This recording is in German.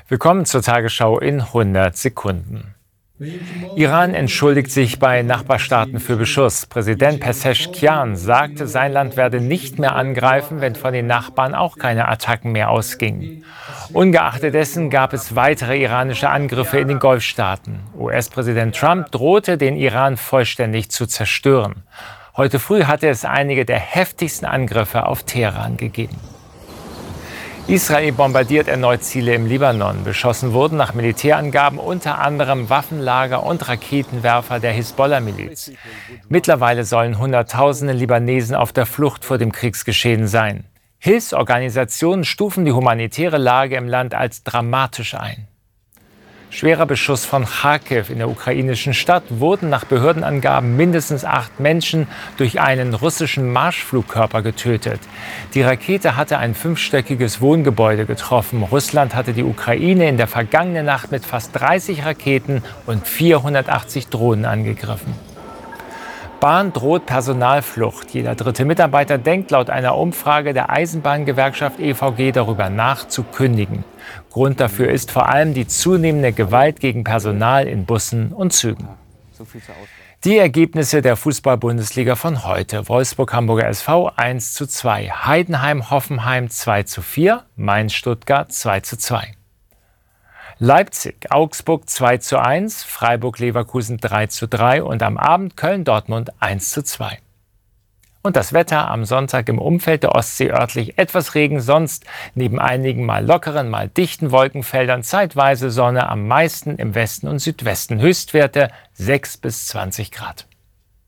Willkommen zur Tagesschau in 100 Sekunden. Iran entschuldigt sich bei Nachbarstaaten für Beschuss. Präsident Pezeshkian sagte, sein Land werde nicht mehr angreifen, wenn von den Nachbarn auch keine Attacken mehr ausgingen. Ungeachtet dessen gab es weitere iranische Angriffe in den Golfstaaten. US-Präsident Trump drohte, den Iran vollständig zu zerstören. Heute früh hatte es einige der heftigsten Angriffe auf Teheran gegeben. Israel bombardiert erneut Ziele im Libanon. Beschossen wurden nach Militärangaben unter anderem Waffenlager und Raketenwerfer der Hisbollah-Miliz. Mittlerweile sollen Hunderttausende Libanesen auf der Flucht vor dem Kriegsgeschehen sein. Hilfsorganisationen stufen die humanitäre Lage im Land als dramatisch ein. Schwerer Beschuss von Charkiw in der ukrainischen Stadt wurden nach Behördenangaben mindestens 8 Menschen durch einen russischen Marschflugkörper getötet. Die Rakete hatte ein 5-stöckiges Wohngebäude getroffen. Russland hatte die Ukraine in der vergangenen Nacht mit fast 30 Raketen und 480 Drohnen angegriffen. Bahn droht Personalflucht. Jeder 3. Mitarbeiter denkt laut einer Umfrage der Eisenbahngewerkschaft EVG darüber nach, zu kündigen. Grund dafür ist vor allem die zunehmende Gewalt gegen Personal in Bussen und Zügen. Die Ergebnisse der Fußball-Bundesliga von heute. Wolfsburg-Hamburger SV 1:2, Heidenheim-Hoffenheim 2:4, Mainz-Stuttgart 2:2. Leipzig-Augsburg 2:1, Freiburg-Leverkusen 3:3 und am Abend Köln-Dortmund 1:2. Und das Wetter am Sonntag im Umfeld der Ostsee örtlich etwas Regen, sonst neben einigen mal lockeren, mal dichten Wolkenfeldern zeitweise Sonne, am meisten im Westen und Südwesten. Höchstwerte 6 bis 20 Grad.